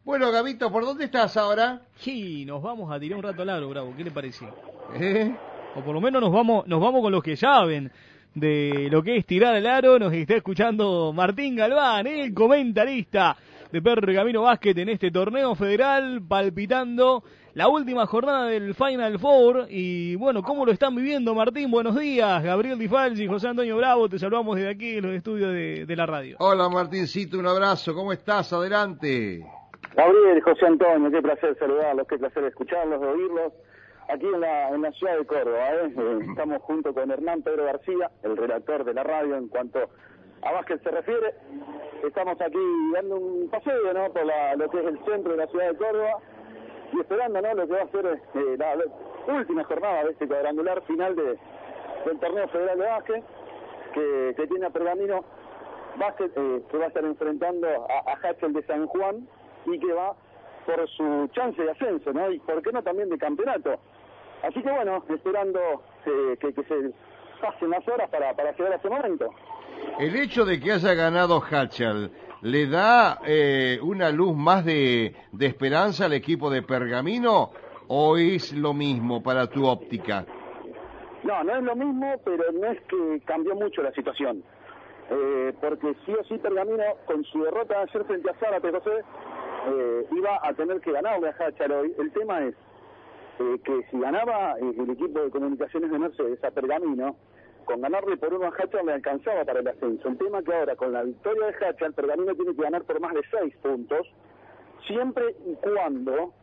Bueno, Gabito, ¿por dónde estás ahora? Sí, nos vamos a tirar un rato largo, Bravo, ¿qué le parece? ¿Eh? O por lo menos nos vamos con los que saben de lo que es tirar al aro. Nos está escuchando Martín Galván, el comentarista de Pergamino Básquet en este torneo federal, palpitando la última jornada del Final Four. Y bueno, ¿cómo lo están viviendo, Martín? Buenos días, Gabriel Di Falci, José Antonio Bravo, te saludamos desde aquí en los estudios de la radio. Hola, Martincito, un abrazo, ¿cómo estás? Adelante. Gabriel, José Antonio, qué placer saludarlos, qué placer escucharlos, oírlos. Aquí en la ciudad de Córdoba, estamos junto con Hernán Pedro García, el redactor de la radio en cuanto a básquet se refiere. Estamos aquí dando un paseo, ¿no?, por lo que es el centro de la ciudad de Córdoba y esperando, ¿no?, lo que va a ser la última jornada de este cuadrangular final del torneo federal de básquet que tiene a Pergamino Básquet, que va a estar enfrentando a Hatchel de San Juan y que va por su chance de ascenso, ¿no? Y por qué no también de campeonato. Así que bueno, esperando que se pasen las horas para llegar a ese momento. El hecho de que haya ganado Hatchel, ¿le da una luz más de esperanza al equipo de Pergamino o es lo mismo para tu óptica? No, no es lo mismo, pero no es que cambió mucho la situación. Porque sí o sí Pergamino, con su derrota ayer frente a Zárate, José, iba a tener que ganarle a Hatchel hoy. El tema es que si ganaba el equipo de comunicaciones de Mercedes a Pergamino, con ganarle por 1 a Hatchel le alcanzaba para el ascenso. El tema que ahora, con la victoria de Hatchel, Pergamino tiene que ganar por más de 6 puntos, siempre y cuando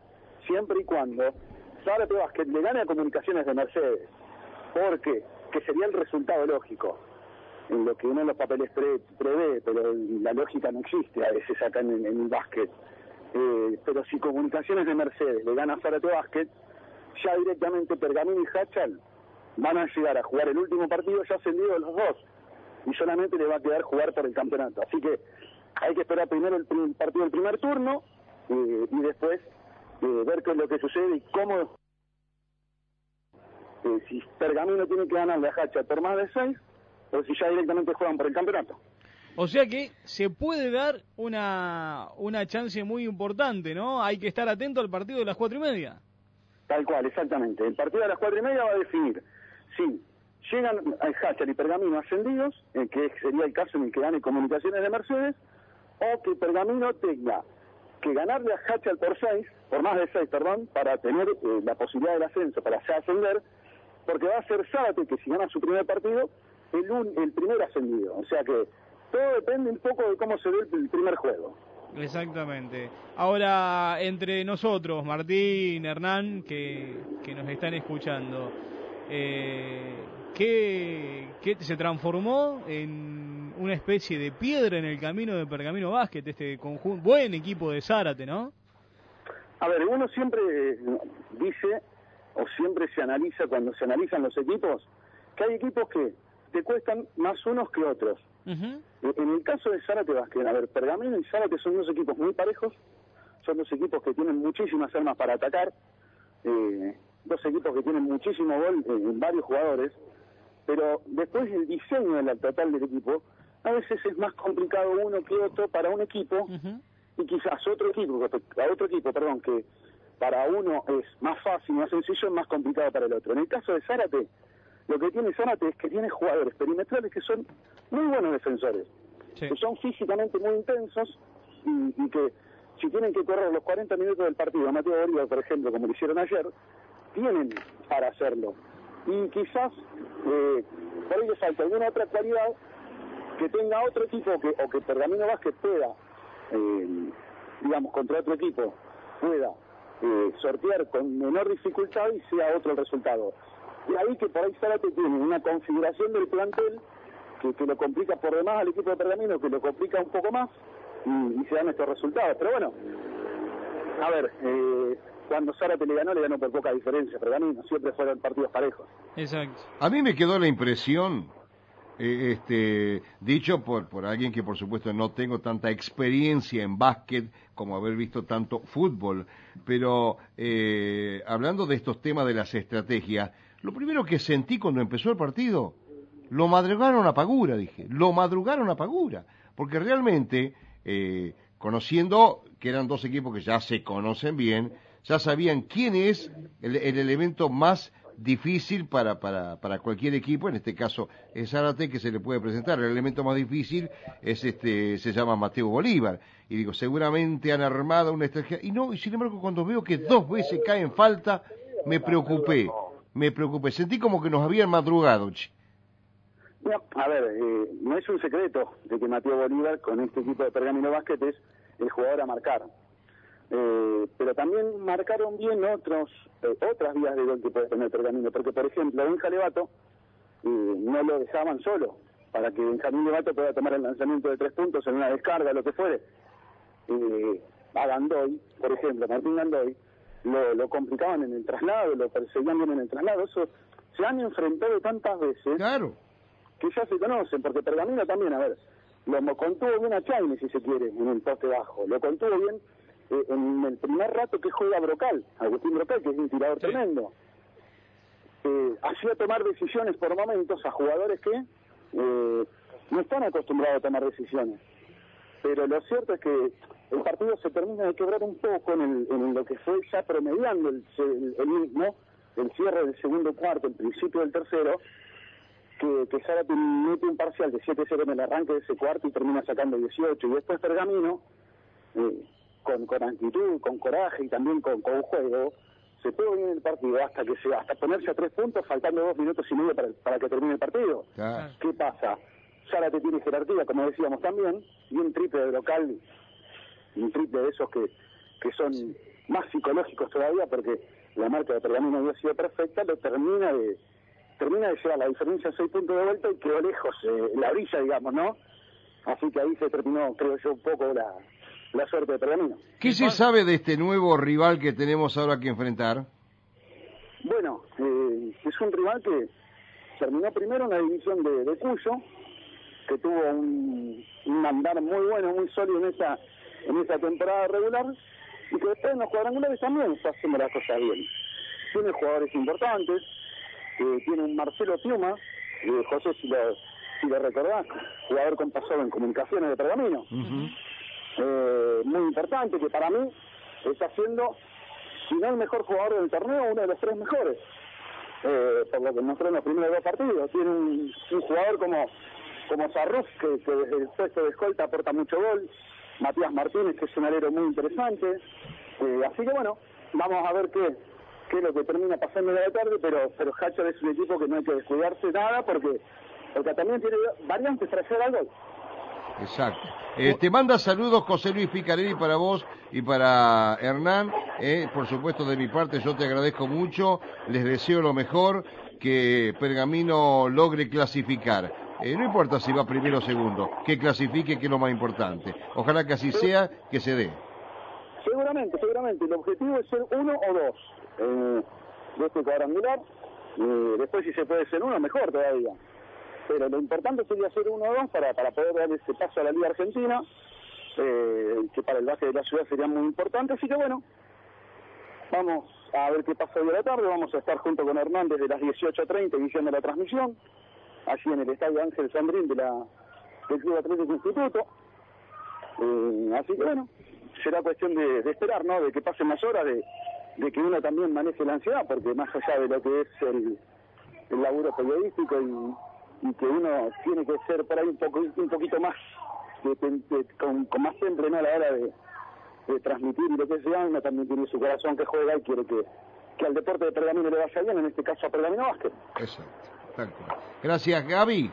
Zárate Básquet le gane a comunicaciones de Mercedes. ¿Por qué? Que sería el resultado lógico, en lo que uno en los papeles prevé, pero la lógica no existe a veces acá en el básquet. Pero si comunicaciones de Mercedes le gana a Zárate Básquet, ya directamente Pergamino y Hatchel van a llegar a jugar el último partido ya ascendido de los dos, y solamente le va a quedar jugar por el campeonato. Así que hay que esperar primero el partido del primer turno y después ver qué es lo que sucede y cómo, si Pergamino tiene que ganarle a Hatchel por más de 6, o si ya directamente juegan por el campeonato. O sea que se puede dar una chance muy importante, ¿no? Hay que estar atento al partido de las 4:30. Tal cual, exactamente. El partido de las 4:30 va a definir si llegan a Hatchel y Pergamino ascendidos, que sería el caso en el que gane comunicaciones de Mercedes, o que Pergamino tenga que ganarle a Hatchel por más de 6, para tener la posibilidad del ascenso, para ya ascender, porque va a ser Zárate, que si gana su primer partido, el primer ascendido. O sea que todo depende un poco de cómo se ve el primer juego. Exactamente. Ahora, entre nosotros, Martín, Hernán, que nos están escuchando, ¿qué se transformó en una especie de piedra en el camino de Pergamino Básquet, este conjunto, buen equipo de Zárate, ¿no? A ver, uno siempre dice, o siempre se analiza cuando se analizan los equipos, que hay equipos que te cuestan más unos que otros. Uh-huh. En el caso de Zárate Básquet, a ver, Pergamino y Zárate son dos equipos muy parejos, son dos equipos que tienen muchísimas armas para atacar, dos equipos que tienen muchísimo gol en varios jugadores, pero después el diseño de la total del equipo, a veces es más complicado uno que otro para un equipo, uh-huh, y quizás otro equipo, que para uno es más fácil, más sencillo, es más complicado para el otro. En el caso de Zárate, lo que tiene Zárate es que tiene jugadores perimetrales que son muy buenos defensores, sí, que son físicamente muy intensos y que si tienen que correr los 40 minutos del partido a Mateo Bolívar, por ejemplo, como lo hicieron ayer, tienen para hacerlo. Y quizás por ahí les falta alguna otra cualidad que tenga otro equipo o que Pergamino Básquet pueda, contra otro equipo, pueda sortear con menor dificultad y sea otro el resultado. Y ahí que por ahí Zárate tiene una configuración del plantel que lo complica por demás al equipo de Pergamino, que lo complica un poco más y se dan estos resultados. Pero bueno, a ver, cuando Zárate le ganó por poca diferencia. Pergamino siempre fueron partidos parejos. Exacto. A mí me quedó la impresión, dicho por alguien que por supuesto no tengo tanta experiencia en básquet como haber visto tanto fútbol, pero hablando de estos temas de las estrategias, lo primero que sentí cuando empezó el partido, lo madrugaron a Pagura, porque realmente, conociendo que eran dos equipos que ya se conocen bien, ya sabían quién es el elemento más difícil para cualquier equipo, en este caso es Zárate, que se le puede presentar. El elemento más difícil es se llama Mateo Bolívar. Y digo, seguramente han armado una estrategia. Y sin embargo, cuando veo que 2 veces cae en falta, me preocupé. Sentí como que nos habían madrugado, che. No, a ver, no es un secreto de que Mateo Bolívar con este equipo de Pergamino Basket es el jugador a marcar. Pero también marcaron bien otras vías de gol que puede tener Pergamino, porque por ejemplo Benja Levato no lo dejaban solo, para que Benjamín Levato pueda tomar el lanzamiento de 3 puntos en una descarga, lo que fuere. A Gandoy, por ejemplo, Martín Gandoy, lo complicaban en el traslado, lo perseguían bien en el traslado. Eso se han enfrentado tantas veces, claro, que ya se conocen, porque Pergamino también, a ver, lo contuvo bien a Chaine, si se quiere, en el poste bajo, lo contuvo bien en el primer rato que juega Brocal, Agustín Brocal, que es un tirador tremendo. Hacía tomar decisiones por momentos a jugadores que no están acostumbrados a tomar decisiones. Pero lo cierto es que el partido se termina de quebrar un poco en lo que fue ya promediando el mismo, el cierre del segundo cuarto, el principio del tercero, que Zárate mete un parcial de 7-0 en el arranque de ese cuarto y termina sacando 18. Y después Pergamino, con actitud, con coraje y también con juego, se pegó bien el partido hasta ponerse a 3 puntos, faltando 2 minutos y medio para que termine el partido. Claro. ¿Qué pasa? Zárate tiene jerarquía, como decíamos también, y un triple de local, un triple de esos que son más psicológicos todavía, porque la marca de Pergamino había sido perfecta, lo termina de llevar la diferencia a 6 puntos de vuelta y quedó lejos la orilla, digamos, ¿no? Así que ahí se terminó, creo yo, un poco la suerte de Pergamino. ¿Qué se sabe de este nuevo rival que tenemos ahora que enfrentar? Bueno, es un rival que terminó primero en la división de Cuyo, que tuvo un andar muy bueno, muy sólido en esa temporada regular, y que después en los cuadrangulares también está haciendo las cosas bien. Tiene jugadores importantes, tiene un Marcelo Piuma, José, si lo recordás, jugador con pasado en comunicaciones de Pergamino. Muy importante, que para mí está siendo, si no el mejor jugador del torneo, uno de los 3 mejores, por lo que mostró en los primeros 2 partidos. Tiene un jugador como Sarruf, que desde el puesto de escolta aporta mucho gol. Matías Martínez, que es un alero muy interesante. Así que bueno, vamos a ver qué es lo que termina pasando en la tarde, pero Hacher es un equipo que no hay que descuidarse nada, porque también tiene variantes para hacer al gol. Exacto. Te manda saludos José Luis Picarelli para vos y para Hernán. Por supuesto, de mi parte, yo te agradezco mucho. Les deseo lo mejor, que Pergamino logre clasificar. No importa si va primero o segundo, que clasifique, que es lo más importante. Ojalá que así sea, que se dé. Seguramente. El objetivo es ser 1 o 2 de este cuadrangular. Después, si se puede ser 1, mejor todavía. Pero lo importante sería ser 1 o 2 para poder dar ese paso a la Liga Argentina, que para el básquet de la ciudad sería muy importante. Así que bueno, vamos a ver qué pasa hoy a la tarde. Vamos a estar junto con Hernán desde las 18:30 iniciando la transmisión, allí en el Estadio Ángel Sandrín del Club Atlético Instituto. Así que bueno, será cuestión de esperar, ¿no? De que pasen más horas, de que uno también maneje la ansiedad, porque más allá de lo que es el laburo periodístico y que uno tiene que ser por ahí un poquito más con más temple, ¿no? A la hora de transmitir y lo que sea, uno también tiene su corazón que juega y quiere que al deporte de Pergamino le vaya bien, en este caso a Pergamino Basket. Exacto, tal cual. Gracias, Gaby.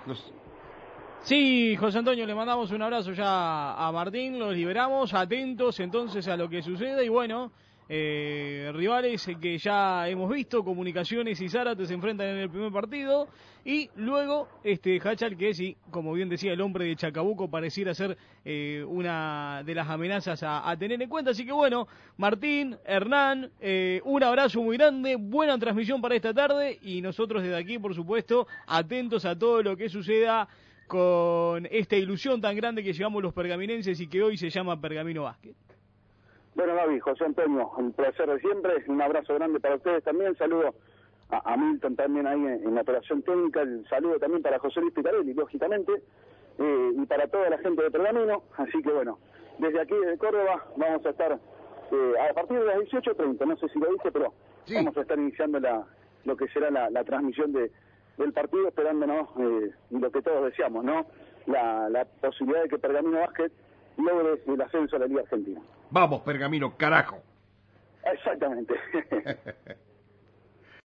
Sí, José Antonio, le mandamos un abrazo ya a Martín, los liberamos, atentos entonces a lo que suceda y bueno, rivales que ya hemos visto, Comunicaciones y Zárate se enfrentan en el primer partido y luego Hachal, que sí, como bien decía el hombre de Chacabuco, pareciera ser una de las amenazas a tener en cuenta, así que bueno, Martín, Hernán, un abrazo muy grande, buena transmisión para esta tarde y nosotros desde aquí, por supuesto, atentos a todo lo que suceda con esta ilusión tan grande que llevamos los pergaminenses y que hoy se llama Pergamino Basket. Bueno, Gaby, José Antonio, un placer de siempre, un abrazo grande para ustedes también, saludo a Milton también ahí en la operación técnica, el saludo también para José Luis Picarelli, lógicamente, y para toda la gente de Pergamino. Así que bueno, desde aquí, desde Córdoba, vamos a estar a partir de las 18:30, no sé si lo dije, pero sí, vamos a estar iniciando lo que será la transmisión del partido, esperándonos lo que todos deseamos, ¿no? La posibilidad de que Pergamino Basket logre el ascenso a la Liga Argentina. Vamos, Pergamino, carajo. Exactamente.